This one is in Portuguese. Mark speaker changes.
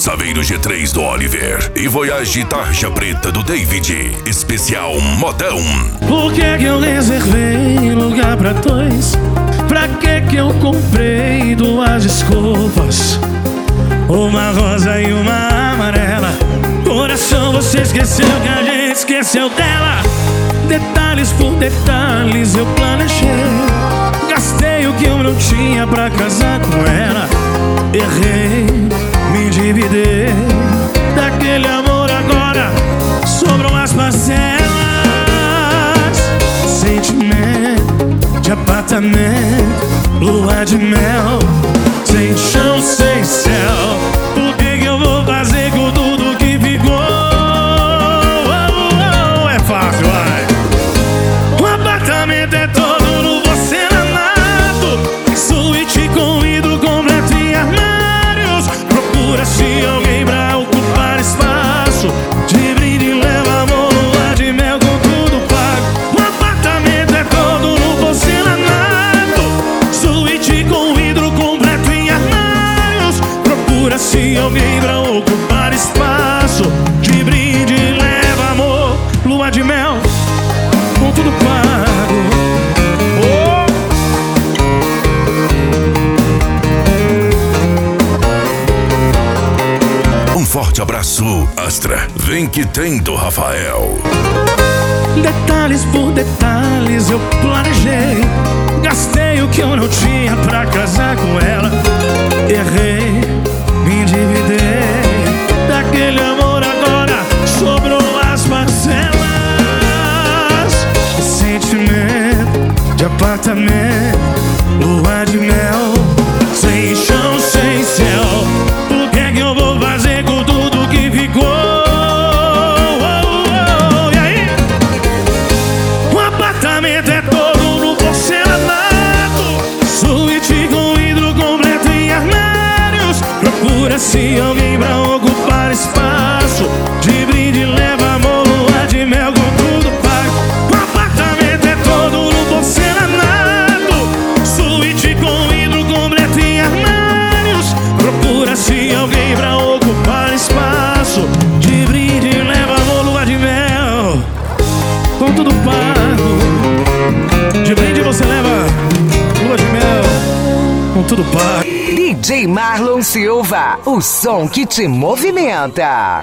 Speaker 1: Saveiro G3 do Oliver e Voyage Tarja Preta do David. Especial modão.
Speaker 2: Por que eu reservei lugar pra dois? Pra que eu comprei duas escovas? Uma rosa e uma amarela. Coração, você esqueceu que a gente esqueceu dela. Detalhes por detalhes eu planejei. Gastei o que eu não tinha pra casar com ela. Errei, me endividei. Daquele amor agora sobram as parcelas. Sentimento de apartamento, lua de mel, sem chão, sem céu. Por que eu vou fazer com tudo que ficou? É fácil, vai. O apartamento é todo no porcelanato, suíte com vidro completo e armários. Procura-se alguém pra ocupar espaço. De brinde leva amor, lua de mel com tudo pago. O apartamento é todo no porcelanato, suíte com vidro completo e armários. Procura-se alguém pra ocupar espaço. De brinde leva amor, lua de mel com tudo pago.
Speaker 1: Um forte abraço, Astra. Vem que tem do Rafael.
Speaker 2: Detalhes por detalhes eu planejei. Gastei o que eu não tinha pra casar com ela. Errei, me endividei. Daquele amor agora sobrou as parcelas. Sentimento de apartamento, lua de mel, sem chão, sem céu. Por que eu vou fazer com tudo que ficou? E aí? O apartamento é todo no porcelanato, suíte com vidro completo e armários. Procura-se alguém pra ocupar espaço. De brinde leva amor, lua de mel com tudo pago. O apartamento é todo no porcelanato, suíte com vidro completo e armários. Procura-se alguém pra ocupar espaço. De brinde leva amor, lua de mel com tudo pago. De brinde você leva lua de mel com tudo pago.
Speaker 3: DJ Marlon Silva, o som que te movimenta.